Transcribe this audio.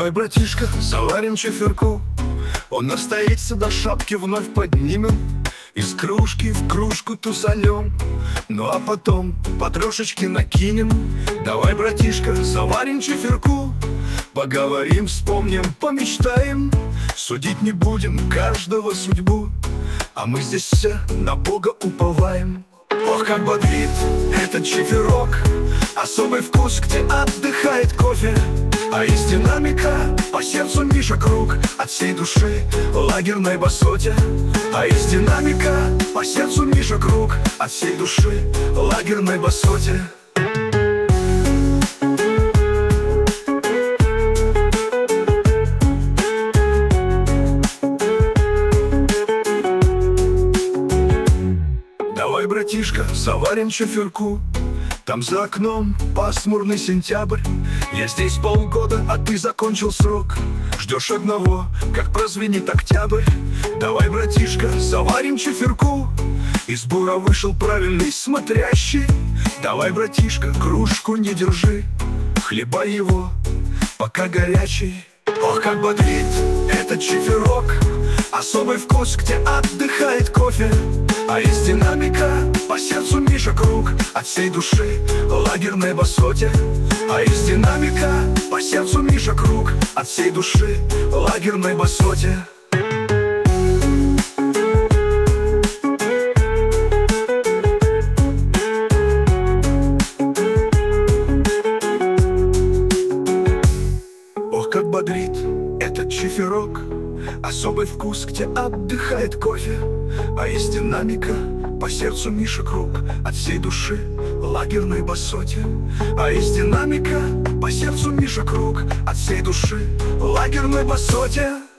Давай, братишка, заварим чефирку. Он настоится, до шапки вновь поднимем, из кружки в кружку тусанем. Ну а потом по трошечке накинем. Давай, братишка, заварим чефирку. Поговорим, вспомним, помечтаем. Судить не будем каждого судьбу, а мы здесь все на Бога уповаем. Ох, как бодрит этот чефирок, особый вкус, где отдыхает кофе. А из динамика по сердцу Миша Круг, от всей души лагерной басоте. А из динамика по сердцу Миша Круг, от всей души лагерной басоте. Давай, братишка, заварим чефирку. Там за окном пасмурный сентябрь. Я здесь полгода, а ты закончил срок. Ждешь одного, как прозвенит октябрь. Давай, братишка, заварим чефирку. Из бура вышел правильный смотрящий. Давай, братишка, кружку не держи, хлебай его, пока горячий. Ох, как бодрит этот чефирок, особый вкус, где отдыхает кофе. А из динамика по сердцу Миша Круг, от всей души лагерной басоте. А из динамика по сердцу Миша Круг, от всей души лагерной басоте. Ох, как бодрит этот чефирок, особый вкус, где отдыхает кофе. А из динамика по сердцу Миша Круг, от всей души лагерной басоте. А из динамика по сердцу Миша Круг, от всей души лагерной басоте.